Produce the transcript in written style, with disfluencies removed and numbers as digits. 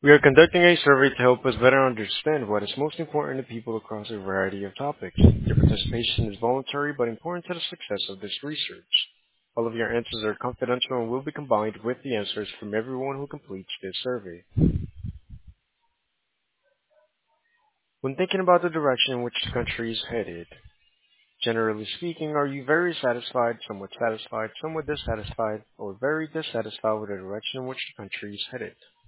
We are conducting a survey to help us better understand what is most important to people across a variety of topics. Your participation is voluntary but important to the success of this research. All of your answers are confidential and will be combined with the answers from everyone who completes this survey. When thinking about the direction in which the country is headed, generally speaking, are you very satisfied, somewhat dissatisfied, or very dissatisfied with the direction in which the country is headed?